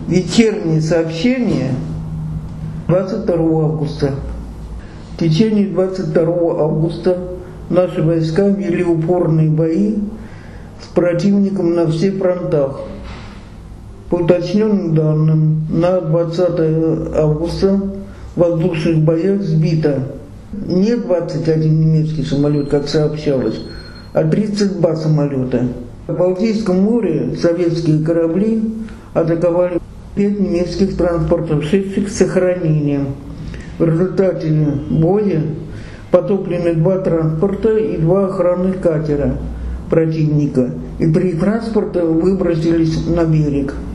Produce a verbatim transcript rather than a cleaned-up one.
Вечерние сообщения двадцать второго августа. В течение двадцать второго августа наши войска вели упорные бои с противником на всех фронтах. По уточненным данным, на двадцатое августа в воздушных боях сбито не двадцать один немецкий самолет, как сообщалось, а тридцать два самолета. В Балтийском море советские корабли атаковали пять немецких транспортов, шедших с сохранением. В результате боя потоплены два транспорта и два охранных катера противника, и три транспорта выбросились на берег.